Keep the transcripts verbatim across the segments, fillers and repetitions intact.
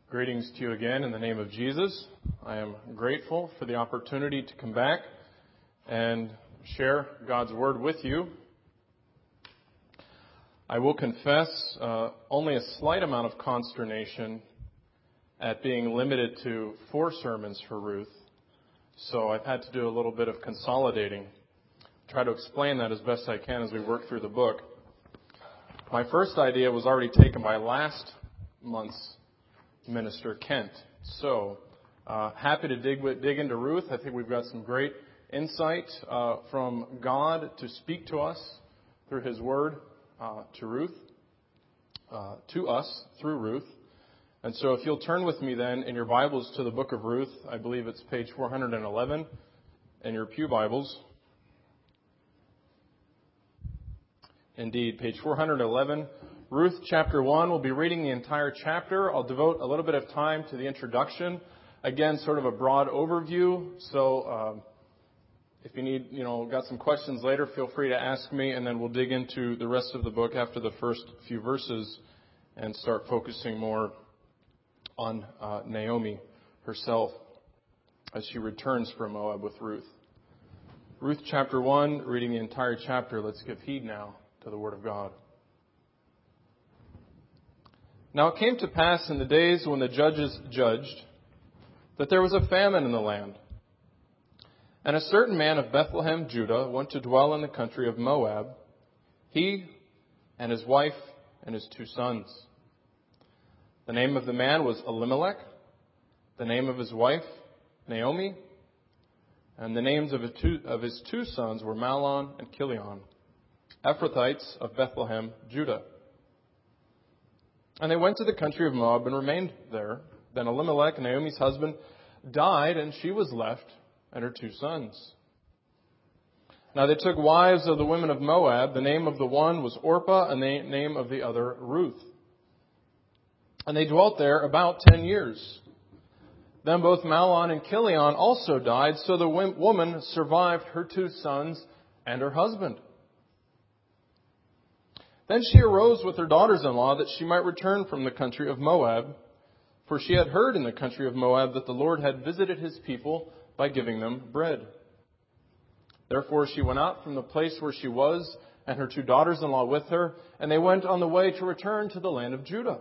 Greetings to you again in the name of Jesus. I am grateful for the opportunity to come back and share God's Word with you. I will confess uh, only a slight amount of consternation at being limited to four sermons for Ruth. So I've had to do a little bit of consolidating. Try to explain that as best I can as we work through the book. My first idea was already taken by last month's minister, Kent. So, uh, happy to dig, dig into Ruth. I think we've got some great insight uh, from God to speak to us through His Word uh, to Ruth, uh, to us through Ruth. And so if you'll turn with me then in your Bibles to the book of Ruth, I believe it's page four hundred eleven in your pew Bibles. Indeed, page four hundred eleven. Ruth chapter one, we'll be reading the entire chapter. I'll devote a little bit of time to the introduction. Again, sort of a broad overview. So um, if you need, you know, got some questions later, feel free to ask me, and then we'll dig into the rest of the book after the first few verses and start focusing more on uh, Naomi herself as she returns from Moab with Ruth. Ruth chapter one, reading the entire chapter. Let's give heed now to the Word of God. Now it came to pass in the days when the judges judged that there was a famine in the land. And a certain man of Bethlehem, Judah, went to dwell in the country of Moab, he and his wife and his two sons. The name of the man was Elimelech, the name of his wife, Naomi, and the names of his two, of his two sons were Mahlon and Chilion, Ephrathites of Bethlehem, Judah. And they went to the country of Moab and remained there. Then Elimelech, Naomi's husband, died, and she was left and her two sons. Now they took wives of the women of Moab. The name of the one was Orpah, and the name of the other Ruth. And they dwelt there about ten years. Then both Mahlon and Chilion also died, so the woman survived her two sons and her husband. Then she arose with her daughters-in-law that she might return from the country of Moab, for she had heard in the country of Moab that the Lord had visited His people by giving them bread. Therefore she went out from the place where she was, and her two daughters-in-law with her, and they went on the way to return to the land of Judah.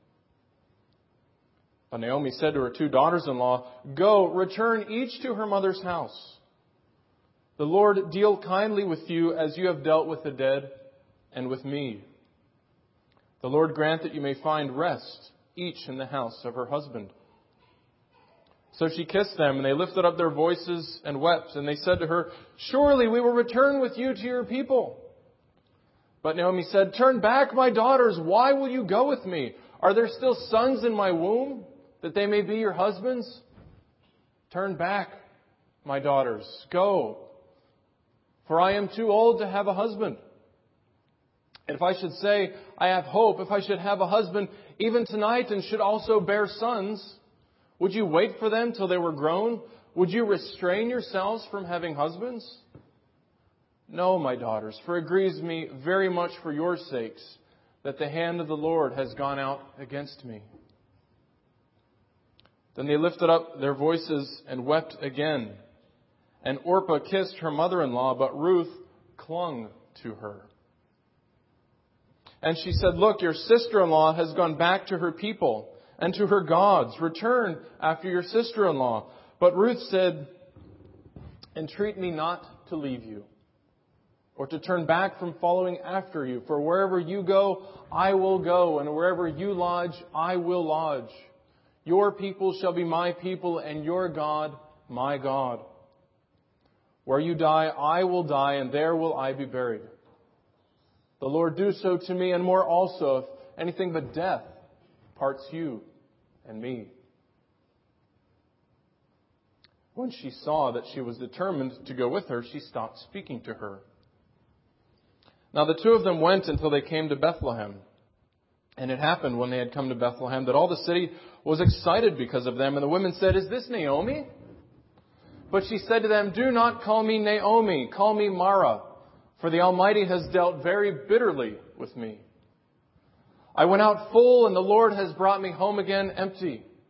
But Naomi said to her two daughters-in-law, "Go, return each to her mother's house. The Lord deal kindly with you as you have dealt with the dead and with me. The Lord grant that you may find rest, each in the house of her husband." So she kissed them, and they lifted up their voices and wept. And they said to her, "Surely we will return with you to your people." But Naomi said, "Turn back, my daughters. Why will you go with me? Are there still sons in my womb, that they may be your husbands? Turn back, my daughters. Go, for I am too old to have a husband. If I should say, I have hope, if I should have a husband even tonight and should also bear sons, would you wait for them till they were grown? Would you restrain yourselves from having husbands? No, my daughters, for it grieves me very much for your sakes that the hand of the Lord has gone out against me." Then they lifted up their voices and wept again. And Orpah kissed her mother-in-law, but Ruth clung to her. And she said, "Look, your sister-in-law has gone back to her people and to her gods. Return after your sister-in-law." But Ruth said, "Entreat me not to leave you, or to turn back from following after you. For wherever you go, I will go, and wherever you lodge, I will lodge. Your people shall be my people, and your God, my God. Where you die, I will die, and there will I be buried. The Lord do so to me, and more also, if anything but death parts you and me." When she saw that she was determined to go with her, she stopped speaking to her. Now the two of them went until they came to Bethlehem. And it happened when they had come to Bethlehem that all the city was excited because of them. And the women said, "Is this Naomi?" But she said to them, "Do not call me Naomi, call me Mara. For the Almighty has dealt very bitterly with me. I went out full, and the Lord has brought me home again empty.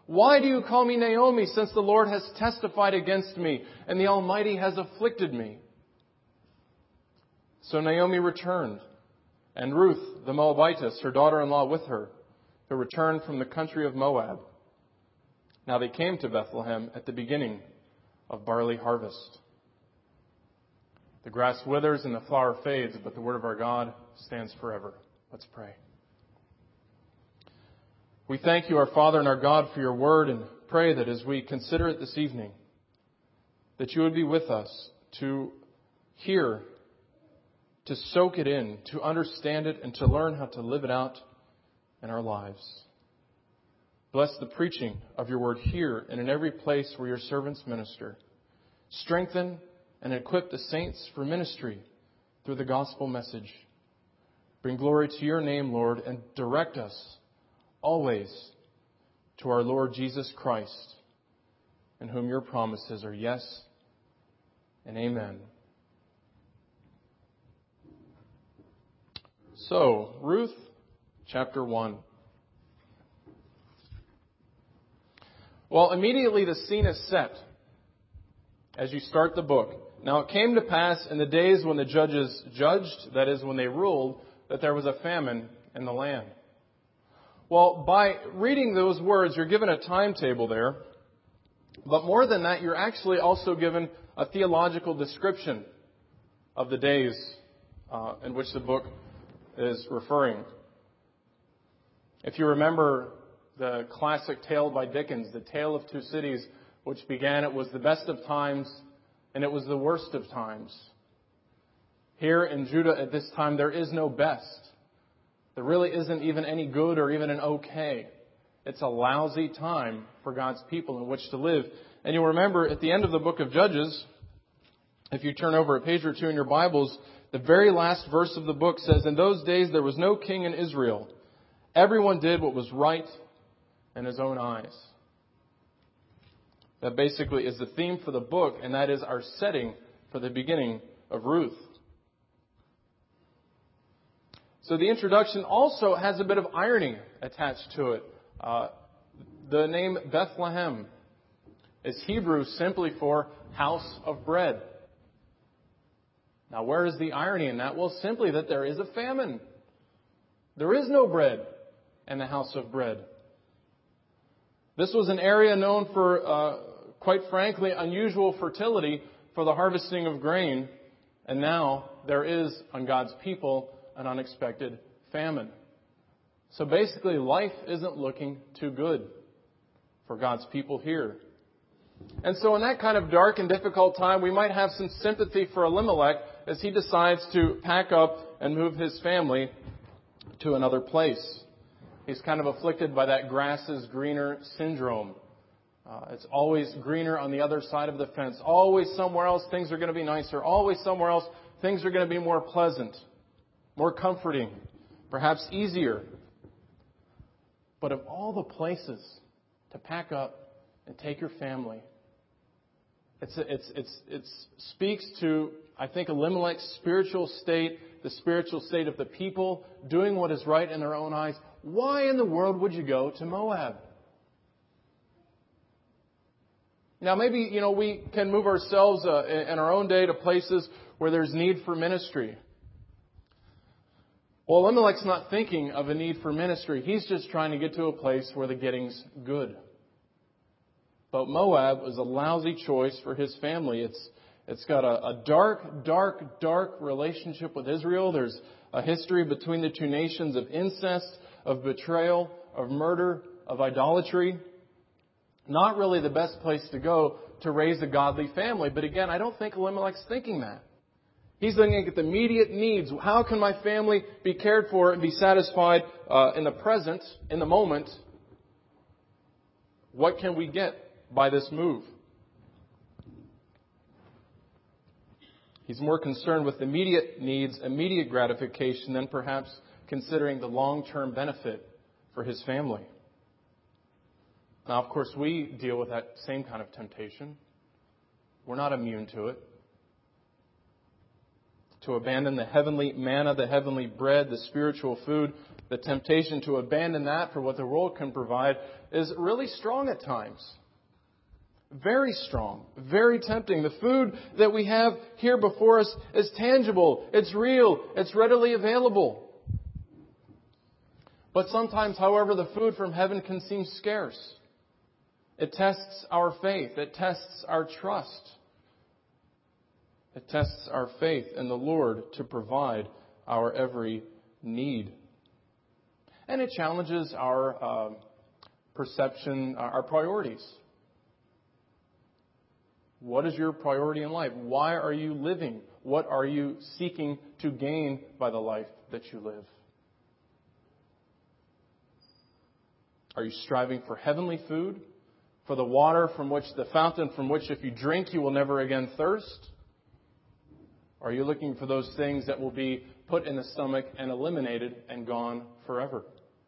Why do you call me Naomi, since the Lord has testified against me, and the Almighty has afflicted me?" So Naomi returned, and Ruth, the Moabitess, her daughter-in-law, with her, who returned from the country of Moab. Now they came to Bethlehem at the beginning of barley harvest. The grass withers and the flower fades, but the word of our God stands forever. Let's pray. We thank you, our Father and our God, for your word, and pray that as we consider it this evening, that you would be with us to hear, to soak it in, to understand it, and to learn how to live it out in our lives. Bless the preaching of your word here and in every place where your servants minister. Strengthen and equip the saints for ministry through the gospel message. Bring glory to your name, Lord, and direct us always to our Lord Jesus Christ, in whom your promises are yes and amen. So, Ruth, chapter one. Well, immediately the scene is set as you start the book. Now it came to pass in the days when the judges judged, that is, when they ruled, that there was a famine in the land. Well, by reading those words, you're given a timetable there. But more than that, you're actually also given a theological description of the days uh, in which the book is referring. If you remember the classic tale by Dickens, The Tale of Two Cities, which began, it was the best of times and it was the worst of times. Here in Judah at this time, there is no best. There really isn't even any good or even an okay. It's a lousy time for God's people in which to live. And you'll remember at the end of the book of Judges, if you turn over a page or two in your Bibles, the very last verse of the book says, "In those days there was no king in Israel. Everyone did what was right in his own eyes." That basically is the theme for the book, and that is our setting for the beginning of Ruth. So the introduction also has a bit of irony attached to it. Uh, the name Bethlehem is Hebrew simply for house of bread. Now, where is the irony in that? Well, simply that there is a famine. There is no bread in the house of bread. This was an area known for, uh, quite frankly, unusual fertility for the harvesting of grain. And now there is, on God's people, an unexpected famine. So basically, life isn't looking too good for God's people here. And so in that kind of dark and difficult time, we might have some sympathy for Elimelech as he decides to pack up and move his family to another place. He's kind of afflicted by that grass is greener syndrome. Uh, it's always greener on the other side of the fence. Always somewhere else things are going to be nicer. Always somewhere else things are going to be more pleasant, more comforting, perhaps easier. But of all the places to pack up and take your family, it's it's it's it speaks to, I think, Elimelech's spiritual state, the spiritual state of the people doing what is right in their own eyes. Why in the world would you go to Moab? Now, maybe, you know, we can move ourselves uh, in our own day to places where there's need for ministry. Well, Elimelech's not thinking of a need for ministry. He's just trying to get to a place where the getting's good. But Moab was a lousy choice for his family. It's It's got a, a dark, dark, dark relationship with Israel. There's a history between the two nations of incest, of betrayal, of murder, of idolatry. Not really the best place to go to raise a godly family. But again, I don't think Elimelech's thinking that. He's looking at the immediate needs. How can my family be cared for and be satisfied uh, in the present, in the moment? What can we get by this move? He's more concerned with immediate needs, immediate gratification, than perhaps considering the long-term benefit for his family. Now, of course, we deal with that same kind of temptation. We're not immune to it. To abandon the heavenly manna, the heavenly bread, the spiritual food The temptation to abandon that for what the world can provide is really strong at times. Very strong. Very tempting. The food that we have here before us is tangible. It's real. It's readily available. But sometimes, however, the food from heaven can seem scarce. It tests our faith. It tests our trust. It tests our faith in the Lord to provide our every need. And it challenges our uh, perception, our priorities. What is your priority in life? Why are you living? What are you seeking to gain by the life that you live? Are you striving for heavenly food? For the water from which, the fountain from which if you drink you will never again thirst? Or are you looking for those things that will be put in the stomach and eliminated and gone forever?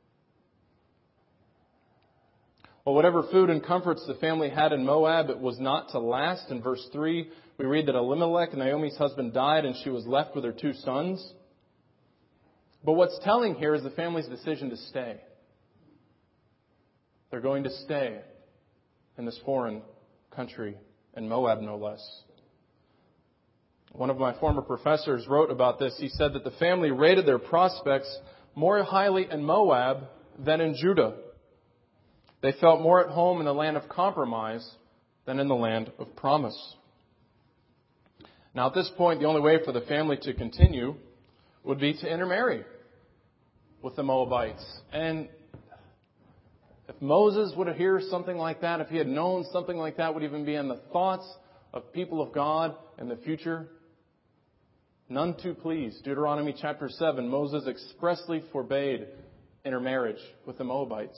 Well, whatever food and comforts the family had in Moab, it was not to last. In verse three, we read that Elimelech, Naomi's husband, died and she was left with her two sons. But what's telling here is the family's decision to stay. They're going to stay in this foreign country, in Moab no less. One of my former professors wrote about this. He said that the family rated their prospects more highly in Moab than in Judah. They felt more at home in the land of compromise than in the land of promise. Now, at this point, the only way for the family to continue would be to intermarry with the Moabites. And if Moses would hear something like that, if he had known something like that would even be in the thoughts of people of God in the future, none too pleased. Deuteronomy chapter seven, Moses expressly forbade intermarriage with the Moabites.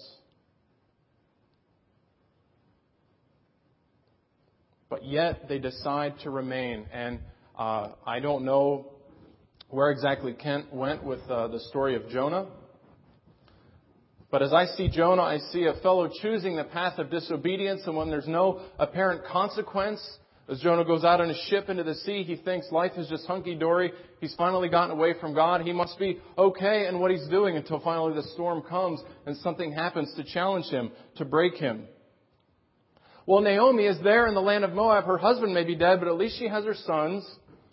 But yet they decide to remain. And uh, I don't know where exactly Kent went with uh, the story of Jonah. But as I see Jonah, I see a fellow choosing the path of disobedience. And when there's no apparent consequence, as Jonah goes out on his ship into the sea, he thinks life is just hunky-dory. He's finally gotten away from God. He must be okay in what he's doing until finally the storm comes and something happens to challenge him, to break him. Well, Naomi is there in the land of Moab. Her husband may be dead, but at least she has her sons.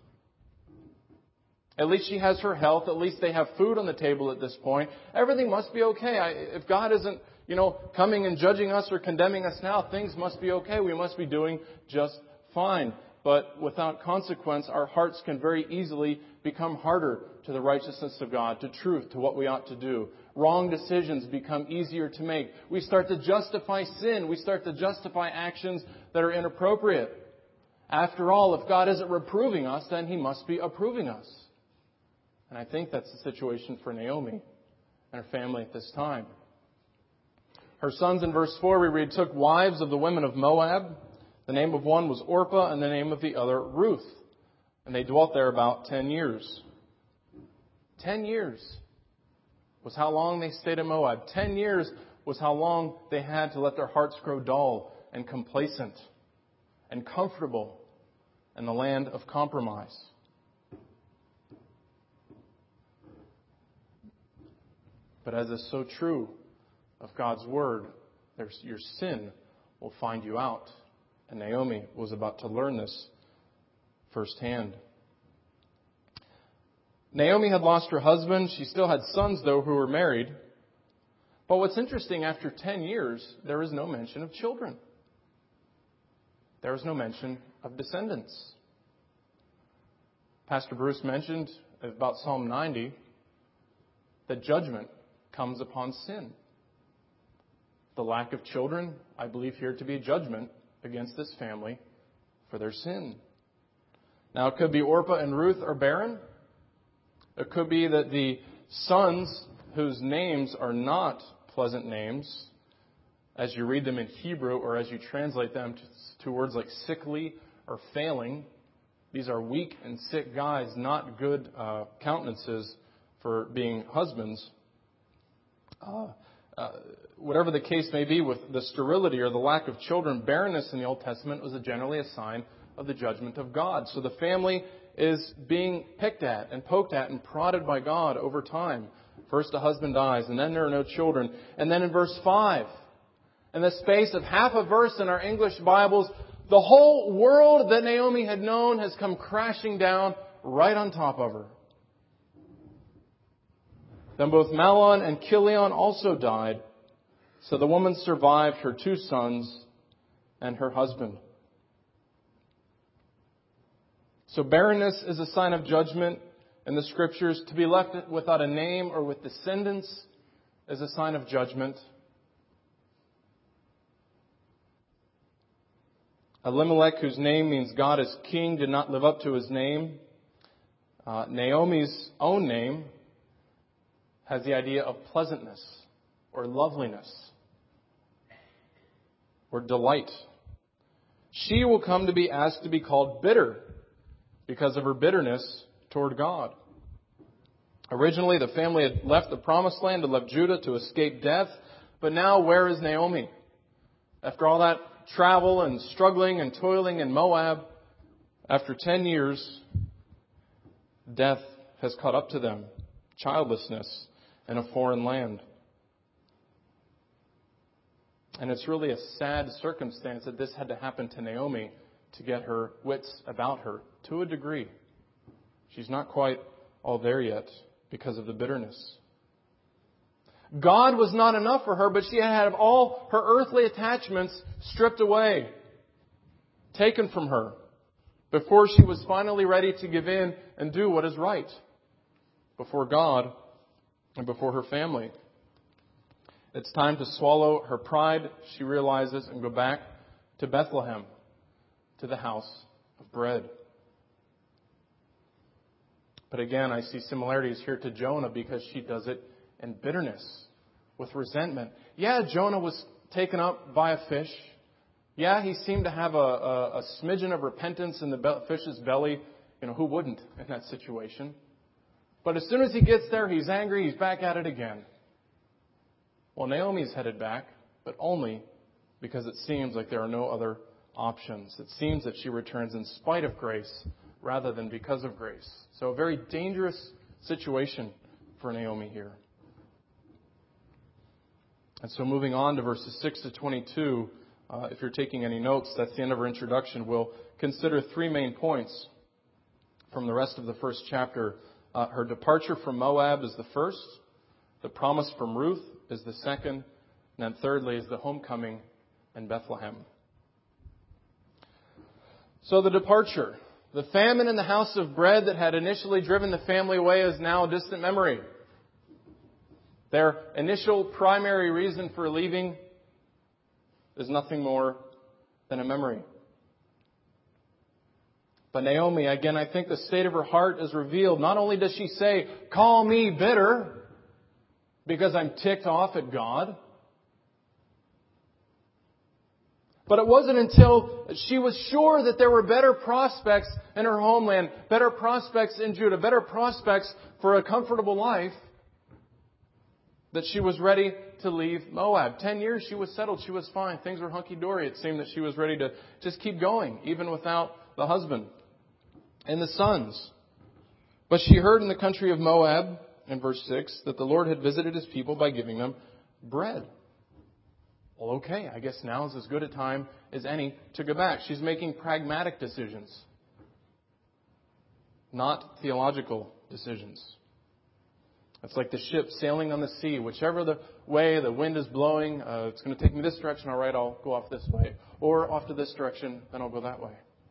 At least she has her health. At least they have food on the table at this point. Everything must be okay. I, if God isn't, you know, coming and judging us or condemning us now, things must be okay. We must be doing just fine. But without consequence, our hearts can very easily become harder to the righteousness of God, to truth, to what we ought to do. Wrong decisions become easier to make. We start to justify sin. We start to justify actions that are inappropriate. After all, if God isn't reproving us, then He must be approving us. And I think that's the situation for Naomi and her family at this time. Her sons, in verse four, we read, took wives of the women of Moab. The name of one was Orpah, and the name of the other Ruth. And they dwelt there about ten years. Ten years was how long they stayed in Moab. Ten years was how long they had to let their hearts grow dull and complacent and comfortable in the land of compromise. But as is so true of God's Word, there's, your sin will find you out. And Naomi was about to learn this firsthand. Naomi had lost her husband. She still had sons, though, who were married. But what's interesting, after ten years, there is no mention of children. There is no mention of descendants. Pastor Bruce mentioned about Psalm ninety that judgment comes upon sin. The lack of children, I believe here to be a judgment against this family for their sin. Now, it could be Orpah and Ruth are barren. It could be that the sons whose names are not pleasant names, as you read them in Hebrew or as you translate them to, to words like sickly or failing, these are weak and sick guys, not good uh, countenances for being husbands. Uh, uh, whatever the case may be with the sterility or the lack of children, barrenness in the Old Testament was a generally a sign of the judgment of God. So the family is being picked at and poked at and prodded by God over time First a husband dies, and then there are no children. And then in verse five, in the space of half a verse in our English Bibles, the whole world that Naomi had known has come crashing down right on top of her. Then both Mahlon and Chilion also died. So the woman survived her two sons and her husband. So barrenness is a sign of judgment in the Scriptures. To be left without a name or with descendants is a sign of judgment. Elimelech, whose name means God is king, did not live up to his name. Uh, Naomi's own name has the idea of pleasantness or loveliness or delight. She will come to be asked to be called bitter because of her bitterness toward God. Originally, the family had left the promised land, had left Judah to escape death. But now, where is Naomi? After all that travel and struggling and toiling in Moab, after ten years, death has caught up to them. Childlessness in a foreign land. And it's really a sad circumstance that this had to happen to Naomi to get her wits about her to a degree. She's not quite all there yet because of the bitterness. God was not enough for her, but she had had all her earthly attachments stripped away, taken from her, before she was finally ready to give in and do what is right before God and before her family. It's time to swallow her pride, she realizes, and go back to Bethlehem, to the house of bread. But again, I see similarities here to Jonah because she does it in bitterness, with resentment. Yeah, Jonah was taken up by a fish. Yeah, he seemed to have a, a, a smidgen of repentance in the be- fish's belly. You know, who wouldn't in that situation? But as soon as he gets there, he's angry, he's back at it again. Well, Naomi's headed back, but only because it seems like there are no other options. It seems that she returns in spite of grace rather than because of grace. So a very dangerous situation for Naomi here. And so moving on to verses six to twenty-two, uh, if you're taking any notes, that's the end of our introduction. We'll consider three main points from the rest of the first chapter. Uh, her departure from Moab is the first. The promise from Ruth is the second. And then thirdly is the homecoming in Bethlehem. So the departure. The famine in the house of bread that had initially driven the family away is now a distant memory. Their initial primary reason for leaving is nothing more than a memory. But Naomi, again, I think the state of her heart is revealed. Not only does she say, "Call me bitter because I'm ticked off at God," but it wasn't until she was sure that there were better prospects in her homeland, better prospects in Judah, better prospects for a comfortable life, that she was ready to leave Moab. Ten years she was settled. She was fine. Things were hunky-dory. It seemed that she was ready to just keep going, even without the husband and the sons. But she heard in the country of Moab, in verse six, that the Lord had visited His people by giving them bread. Well, okay, I guess now is as good a time as any to go back. She's making pragmatic decisions, not theological decisions. It's like the ship sailing on the sea. Whichever the way the wind is blowing, uh, it's going to take me this direction. All right, I'll go off this way. Or off to this direction, then I'll go that way.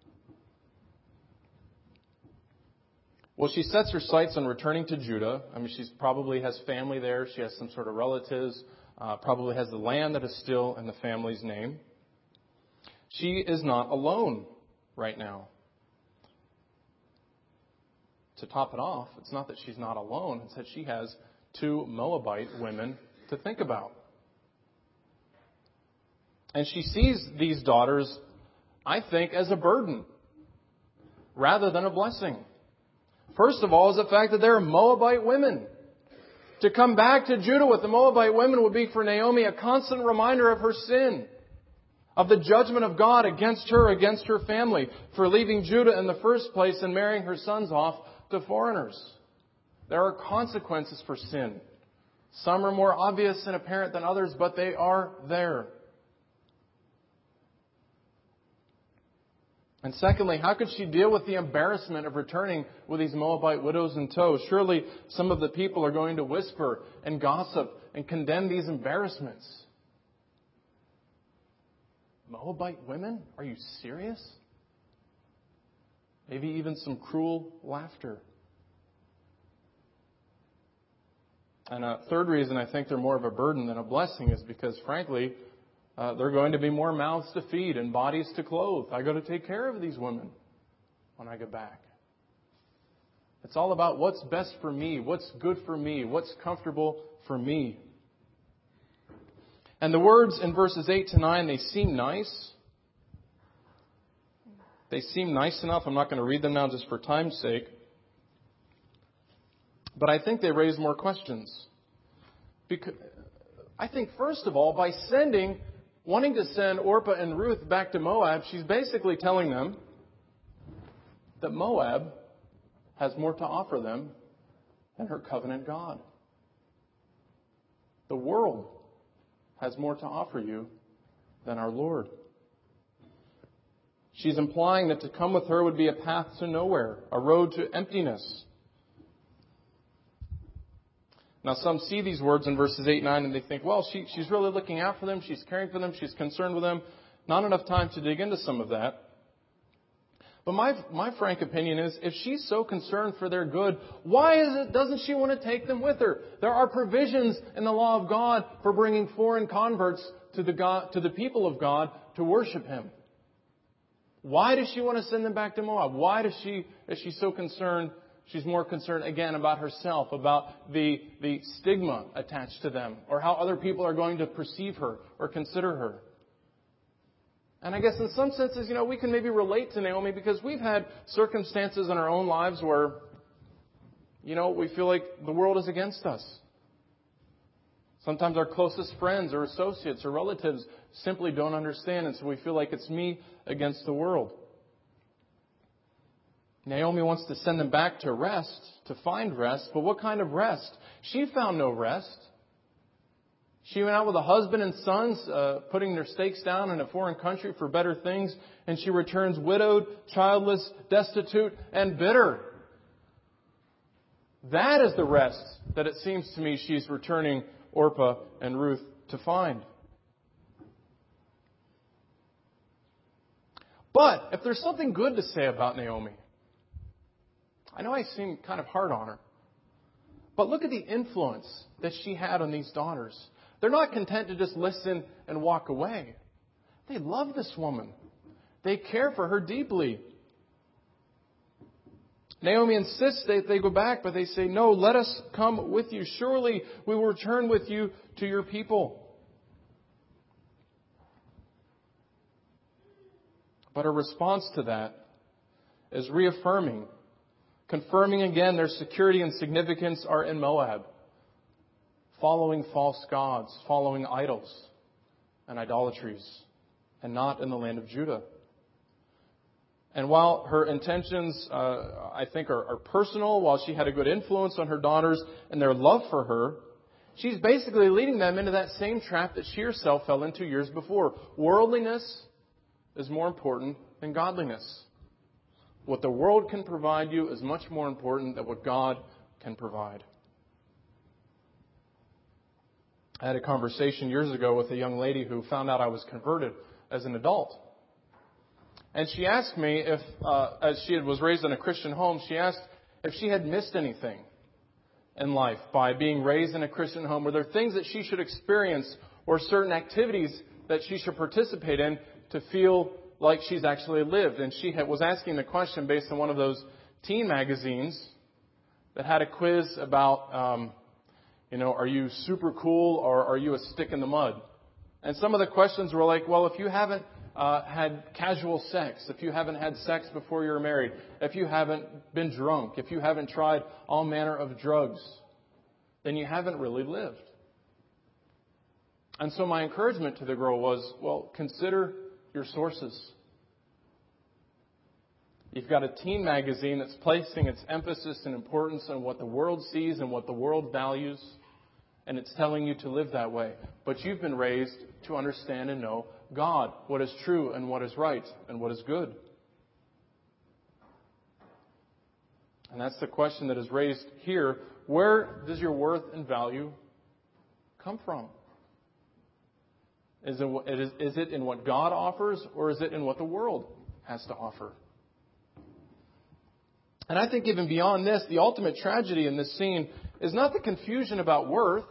Well, she sets her sights on returning to Judah. I mean, she probably has family there. She has some sort of relatives. Uh, probably has the land that is still in the family's name. She is not alone right now. To top it off, it's not that she's not alone. It's that she has two Moabite women to think about. And she sees these daughters, I think, as a burden rather than a blessing. First of all is the fact that they're Moabite women. To come back to Judah with the Moabite women would be for Naomi a constant reminder of her sin, of the judgment of God against her, against her family, for leaving Judah in the first place and marrying her sons off to foreigners. There are consequences for sin Some are more obvious and apparent than others, but they are there. And secondly, how could she deal with the embarrassment of returning with these Moabite widows in tow? Surely some of the people are going to whisper and gossip and condemn these embarrassments. Moabite women? Are you serious? Maybe even some cruel laughter. And a third reason I think they're more of a burden than a blessing is because, frankly, uh, they're going to be more mouths to feed and bodies to clothe. I got to take care of these women when I get back. It's all about what's best for me, what's good for me, what's comfortable for me. And the words in verses eight to nine, they seem nice. They seem nice enough. I'm not going to read them now just for time's sake. But I think they raise more questions. Because I think, first of all, by sending, wanting to send Orpah and Ruth back to Moab, she's basically telling them that Moab has more to offer them than her covenant God. The world has more to offer you than our Lord. She's implying that to come with her would be a path to nowhere, a road to emptiness. Now, some see these words in verses eight and nine and they think, well, she, she's really looking out for them. She's caring for them. She's concerned with them. Not enough time to dig into some of that. But my, my frank opinion is, if she's so concerned for their good, why is it, doesn't she want to take them with her? There are provisions in the law of God for bringing foreign converts to the God, to the people of God to worship Him. Why does she want to send them back to Moab? Why does she, is she so concerned? She's more concerned, again, about herself, about the, the stigma attached to them, or how other people are going to perceive her or consider her. And I guess in some senses, you know, we can maybe relate to Naomi because we've had circumstances in our own lives where, you know, we feel like the world is against us. Sometimes our closest friends or associates or relatives simply don't understand, and so we feel like it's me against the world. Naomi wants to send them back to rest, to find rest. But what kind of rest? She found no rest. She went out with a husband and sons, uh, putting their stakes down in a foreign country for better things. And she returns widowed, childless, destitute, and bitter. That is the rest that it seems to me she's returning Orpah and Ruth to find. But if there's something good to say about Naomi, I know I seem kind of hard on her, but look at the influence that she had on these daughters. They're not content to just listen and walk away. They love this woman. They care for her deeply. Naomi insists that they go back, but they say, no, let us come with you. Surely we will return with you to your people. But her response to that is reaffirming, confirming again their security and significance are in Moab, following false gods, following idols and idolatries, and not in the land of Judah. And while her intentions, uh, I think, are, are personal, while she had a good influence on her daughters and their love for her, she's basically leading them into that same trap that she herself fell into years before. Worldliness is more important than godliness. What the world can provide you is much more important than what God can provide. I had a conversation years ago with a young lady who found out I was converted as an adult. And she asked me if, uh, as she was raised in a Christian home, she asked if she had missed anything in life by being raised in a Christian home. Were there things that she should experience or certain activities that she should participate in to feel like she's actually lived? And she had, was asking the question based on one of those teen magazines that had a quiz about, um, you know, are you super cool or are you a stick in the mud? And some of the questions were like, well, if you haven't uh, had casual sex, if you haven't had sex before you're married, if you haven't been drunk, if you haven't tried all manner of drugs, then you haven't really lived. And so my encouragement to the girl was, well, consider your sources. You've got a teen magazine that's placing its emphasis and importance on what the world sees and what the world values. And it's telling you to live that way. But you've been raised to understand and know God, what is true and what is right and what is good. And that's the question that is raised here. Where does your worth and value come from? Is it, is it in what God offers, or is it in what the world has to offer? And I think even beyond this, the ultimate tragedy in this scene is not the confusion about worth,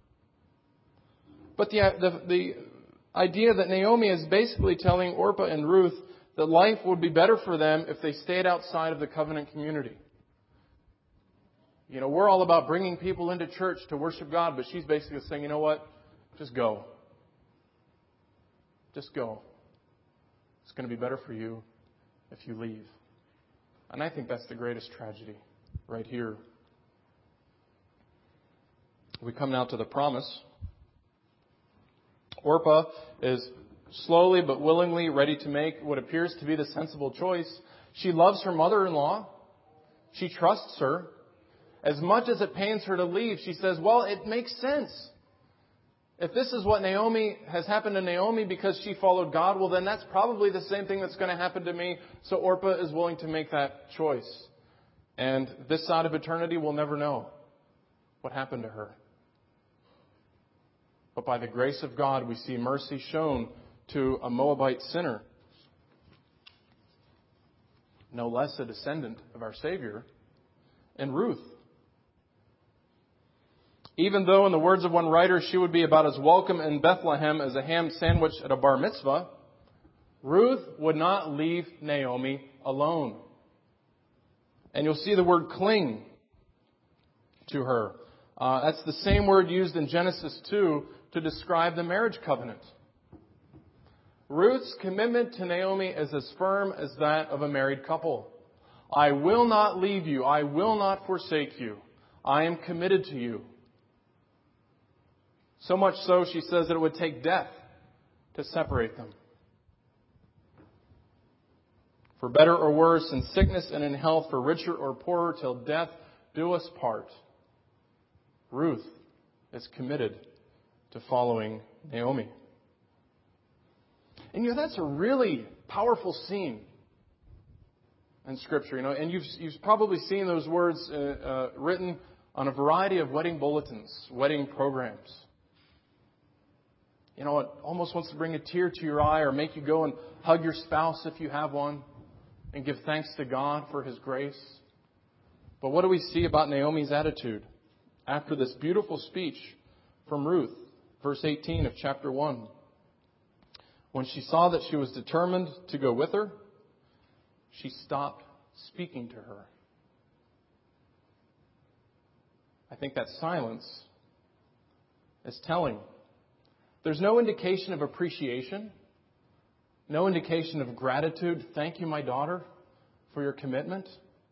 but the, the, the idea that Naomi is basically telling Orpah and Ruth that life would be better for them if they stayed outside of the covenant community. You know, we're all about bringing people into church to worship God, but she's basically saying, you know what? Just go. Just go. It's going to be better for you if you leave. And I think that's the greatest tragedy right here. We come now to the promise. Orpah is slowly but willingly ready to make what appears to be the sensible choice. She loves her mother-in-law. She trusts her. As much as it pains her to leave, she says, well, it makes sense. If this is what Naomi has happened to Naomi because she followed God, well, then that's probably the same thing that's going to happen to me. So Orpah is willing to make that choice. And this side of eternity, we'll never know what happened to her. But by the grace of God, we see mercy shown to a Moabite sinner, no less a descendant of our Savior, in Ruth. Even though, in the words of one writer, she would be about as welcome in Bethlehem as a ham sandwich at a bar mitzvah, Ruth would not leave Naomi alone. And you'll see the word cling to her. Uh, that's the same word used in Genesis two to describe the marriage covenant. Ruth's commitment to Naomi is as firm as that of a married couple. I will not leave you. I will not forsake you. I am committed to you. So much so, she says that it would take death to separate them. For better or worse, in sickness and in health, for richer or poorer, till death do us part. Ruth is committed to following Naomi. And you know, that's a really powerful scene in Scripture. You know, and you've you've probably seen those words uh, uh, written on a variety of wedding bulletins, wedding programs. You know, it almost wants to bring a tear to your eye or make you go and hug your spouse if you have one and give thanks to God for His grace. But what do we see about Naomi's attitude after this beautiful speech from Ruth, verse eighteen of chapter one? When she saw that she was determined to go with her, she stopped speaking to her. I think that silence is telling. There's no indication of appreciation, no indication of gratitude. Thank you, my daughter, for your commitment.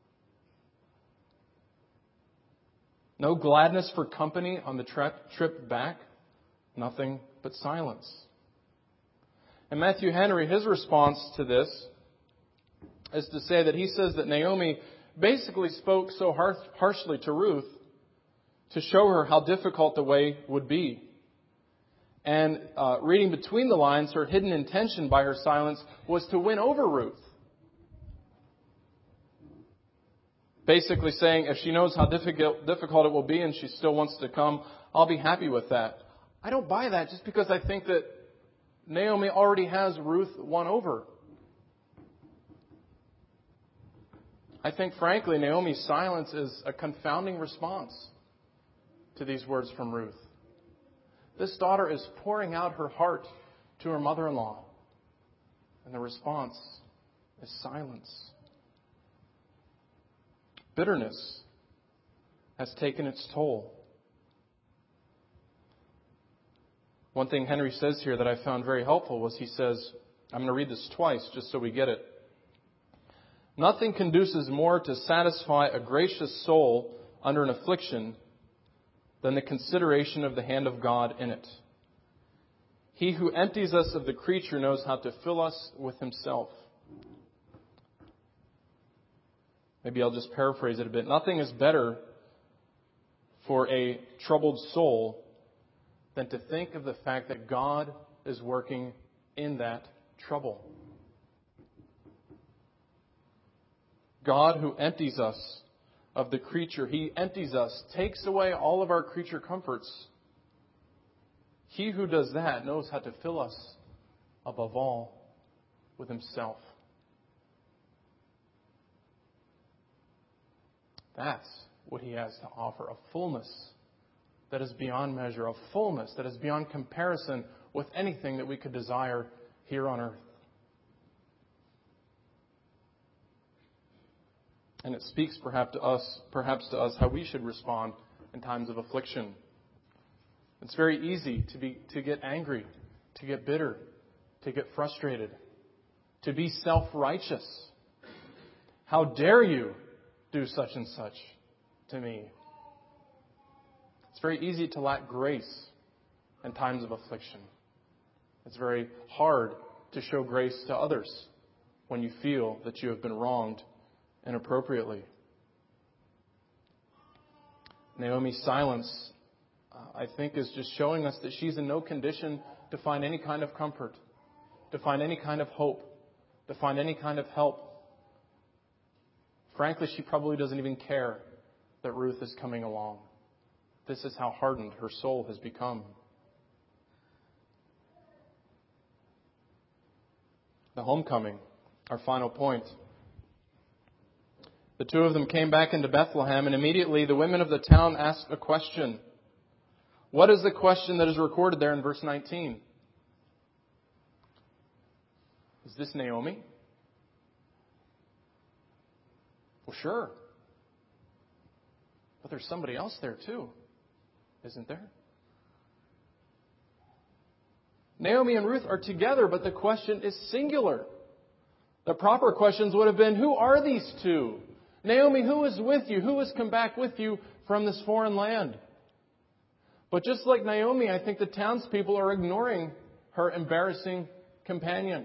No gladness for company on the tra- trip back. Nothing but silence. And Matthew Henry, his response to this is to say that he says that Naomi basically spoke so harsh, harshly to Ruth to show her how difficult the way would be. And uh, reading between the lines, her hidden intention by her silence was to win over Ruth. Basically saying, if she knows how difficult, difficult it will be and she still wants to come, I'll be happy with that. I don't buy that just because I think that Naomi already has Ruth won over. I think, frankly, Naomi's silence is a confounding response to these words from Ruth. This daughter is pouring out her heart to her mother-in-law. And the response is silence. Bitterness has taken its toll. One thing Henry says here that I found very helpful was he says, I'm going to read this twice just so we get it. Nothing conduces more to satisfy a gracious soul under an affliction than the consideration of the hand of God in it. He who empties us of the creature knows how to fill us with Himself. Maybe I'll just paraphrase it a bit. Nothing is better for a troubled soul than to think of the fact that God is working in that trouble. God, who empties us of the creature, He empties us, takes away all of our creature comforts. He who does that knows how to fill us, above all, with Himself. That's what He has to offer, a fullness that is beyond measure, a fullness that is beyond comparison with anything that we could desire here on earth. And it speaks perhaps to us, perhaps to us how we should respond in times of affliction. It's very easy to be to get angry, to get bitter, to get frustrated, to be self-righteous. How dare you do such and such to me? It's very easy to lack grace in times of affliction. It's very hard to show grace to others when you feel that you have been wronged inappropriately. Naomi's silence, uh, I think, is just showing us that she's in no condition to find any kind of comfort, to find any kind of hope, to find any kind of help. Frankly, she probably doesn't even care that Ruth is coming along. This is how hardened her soul has become. The homecoming, our final point. The two of them came back into Bethlehem, and immediately the women of the town asked a question. What is the question that is recorded there in verse nineteen? Is this Naomi? Well, sure. But there's somebody else there too, isn't there? Naomi and Ruth are together, but the question is singular. The proper questions would have been, who are these two? Naomi, who is with you? Who has come back with you from this foreign land? But just like Naomi, I think the townspeople are ignoring her embarrassing companion.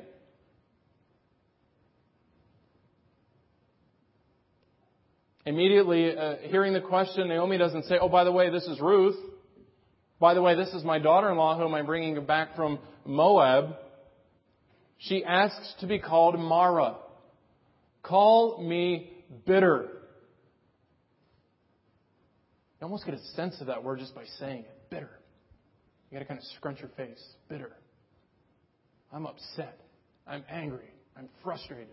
Immediately, uh, hearing the question, Naomi doesn't say, oh, by the way, this is Ruth. By the way, this is my daughter-in-law whom I'm bringing back from Moab. She asks to be called Mara. Call me bitter. You almost get a sense of that word just by saying it. Bitter. You got to kind of scrunch your face. Bitter. I'm upset. I'm angry. I'm frustrated.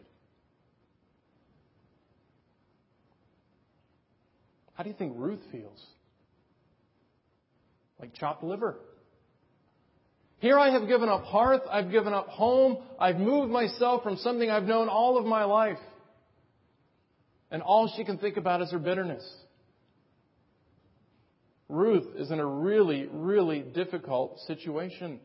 How do you think Ruth feels? Like chopped liver. Here I have given up hearth, I've given up home, I've moved myself from something I've known all of my life. And all she can think about is her bitterness. Ruth is in a really, really difficult situation.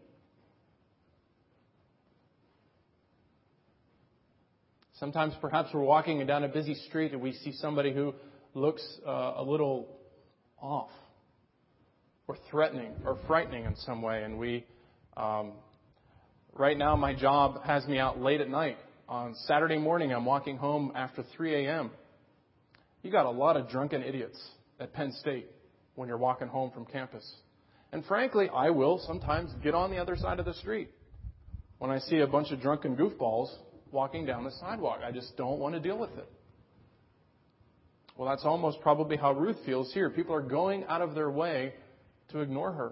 Sometimes perhaps we're walking down a busy street and we see somebody who looks uh, a little off or threatening or frightening in some way. And we, um, right now my job has me out late at night. On Saturday morning I'm walking home after three a.m. You got a lot of drunken idiots at Penn State when you're walking home from campus. And frankly, I will sometimes get on the other side of the street when I see a bunch of drunken goofballs walking down the sidewalk. I just don't want to deal with it. Well, that's almost probably how Ruth feels here. People are going out of their way to ignore her,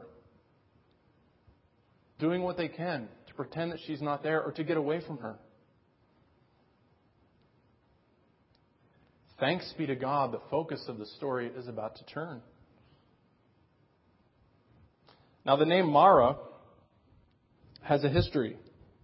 doing what they can to pretend that she's not there or to get away from her. Thanks be to God, the focus of the story is about to turn. Now, the name Mara has a history.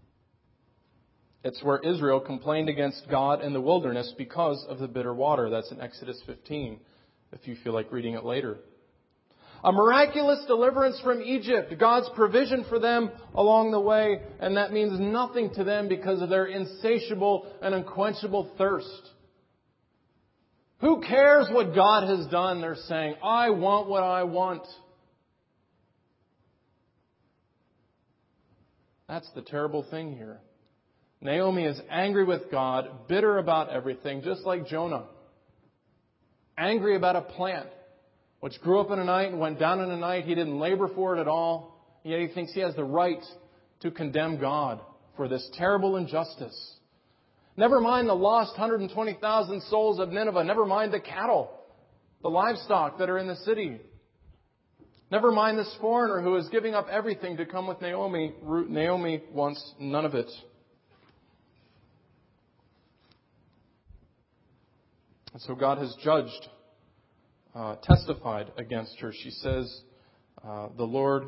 It's where Israel complained against God in the wilderness because of the bitter water. That's in Exodus fifteen, if you feel like reading it later. A miraculous deliverance from Egypt, God's provision for them along the way, and that means nothing to them because of their insatiable and unquenchable thirst. Who cares what God has done? They're saying, I want what I want. That's the terrible thing here. Naomi is angry with God, bitter about everything, just like Jonah. Angry about a plant, which grew up in a night and went down in a night. He didn't labor for it at all. Yet he thinks he has the right to condemn God for this terrible injustice. Never mind the lost one hundred twenty thousand souls of Nineveh. Never mind the cattle, the livestock that are in the city. Never mind this foreigner who is giving up everything to come with Naomi. Naomi wants none of it. And so God has judged, uh, testified against her. She says, uh, the Lord,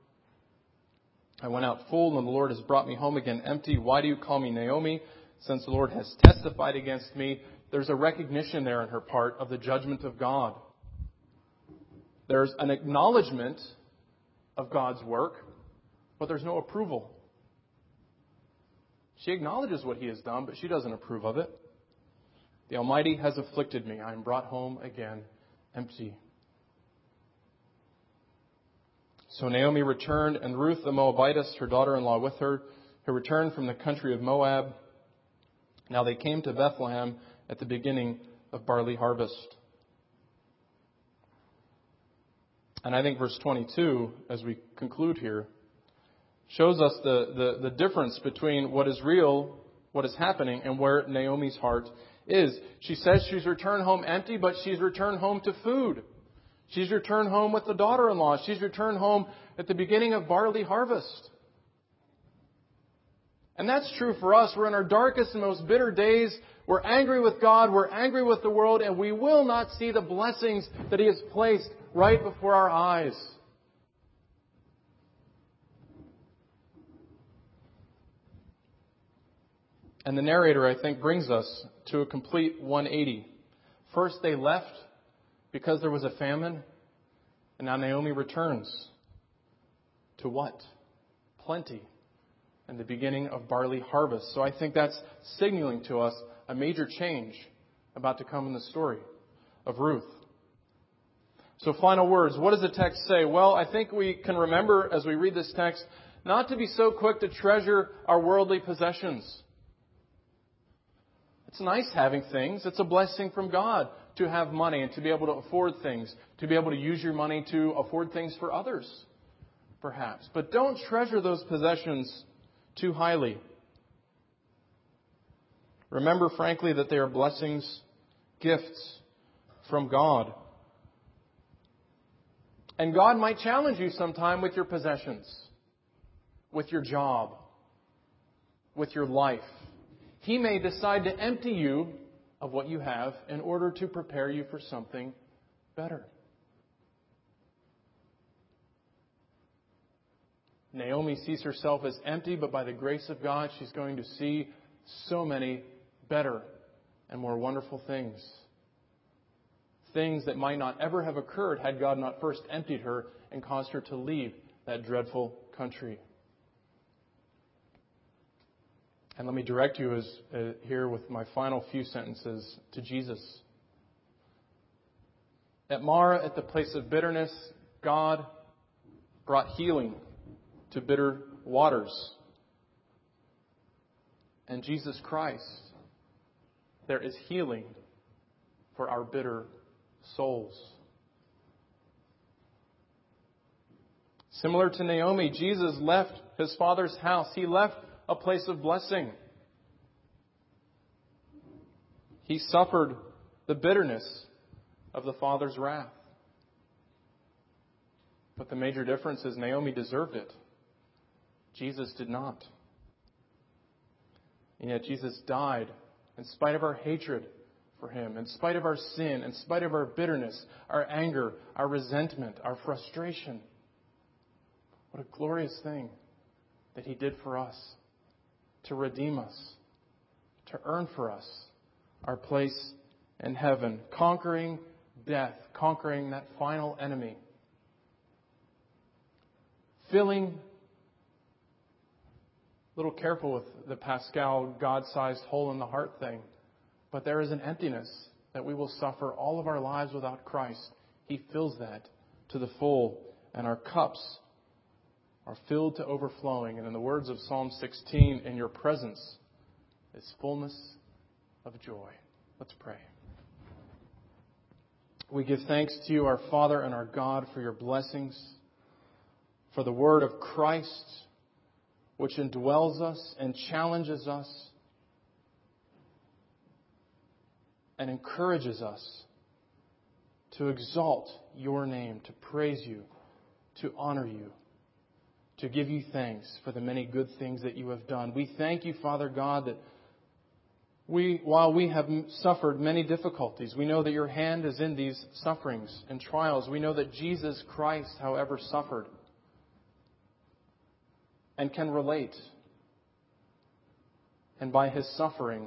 I went out full and the Lord has brought me home again empty. Why do you call me Naomi? Since the Lord has testified against me. There's a recognition there on her part of the judgment of God. There's an acknowledgement of God's work, but there's no approval. She acknowledges what He has done, but she doesn't approve of it. The Almighty has afflicted me. I am brought home again empty. So Naomi returned, and Ruth the Moabitess, her daughter-in-law, with her, who returned from the country of Moab. Now they came to Bethlehem at the beginning of barley harvest. And I think verse twenty-two, as we conclude here, shows us the, the, the difference between what is real, what is happening, and where Naomi's heart is. She says she's returned home empty, but she's returned home to food. She's returned home with the daughter-in-law. She's returned home at the beginning of barley harvest. And that's true for us. We're in our darkest and most bitter days. We're angry with God. We're angry with the world. And we will not see the blessings that He has placed right before our eyes. And the narrator, I think, brings us to a complete one eighty. First, they left because there was a famine. And now Naomi returns to what? Plenty. And the beginning of barley harvest. So I think that's signaling to us a major change about to come in the story of Ruth. So final words. What does the text say? Well, I think we can remember as we read this text not to be so quick to treasure our worldly possessions. It's nice having things. It's a blessing from God to have money and to be able to afford things, to be able to use your money to afford things for others, perhaps. But don't treasure those possessions too highly. Remember, frankly, that they are blessings, gifts from God. And God might challenge you sometime with your possessions, with your job, with your life. He may decide to empty you of what you have in order to prepare you for something better. Naomi sees herself as empty, but by the grace of God, she's going to see so many better and more wonderful things. Things that might not ever have occurred had God not first emptied her and caused her to leave that dreadful country. And let me direct you as uh, here with my final few sentences to Jesus. At Marah, at the place of bitterness, God brought healing to bitter waters. And Jesus Christ, there is healing for our bitter souls. Similar to Naomi, Jesus left His Father's house. He left a place of blessing. He suffered the bitterness of the Father's wrath. But the major difference is Naomi deserved it. Jesus did not. And yet Jesus died in spite of our hatred for Him, in spite of our sin, in spite of our bitterness, our anger, our resentment, our frustration. What a glorious thing that He did for us, to redeem us, to earn for us our place in heaven, conquering death, conquering that final enemy, filling. A little careful with the Pascal God-sized hole in the heart thing. But there is an emptiness that we will suffer all of our lives without Christ. He fills that to the full, and our cups are filled to overflowing. And in the words of Psalm sixteen, in your presence is fullness of joy. Let's pray. We give thanks to you, our Father and our God, for your blessings, for the word of Christ, which indwells us and challenges us and encourages us to exalt your name, to praise you, to honor you, to give you thanks for the many good things that you have done. We thank you, Father God, that we, while we have suffered many difficulties, we know that your hand is in these sufferings and trials. We know that Jesus Christ, however, suffered and can relate. And by his suffering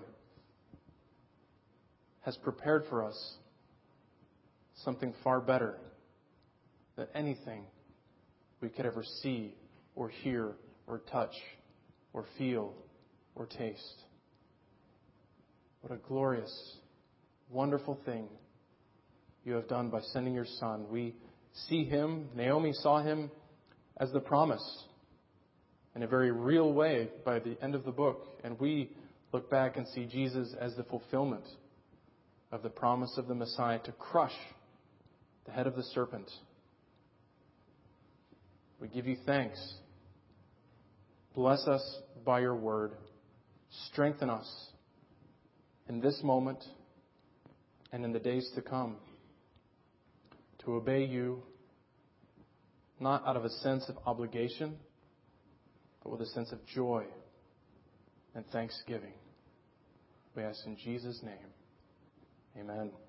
has prepared for us something far better than anything we could ever see or hear or touch or feel or taste. What a glorious, wonderful thing you have done by sending your Son. We see him, Naomi saw him as the promise in a very real way by the end of the book. And we look back and see Jesus as the fulfillment of the promise of the Messiah to crush the head of the serpent. We give you thanks. Bless us by your word. Strengthen us in this moment and in the days to come to obey you, not out of a sense of obligation, but with a sense of joy and thanksgiving. We ask in Jesus' name. Amen.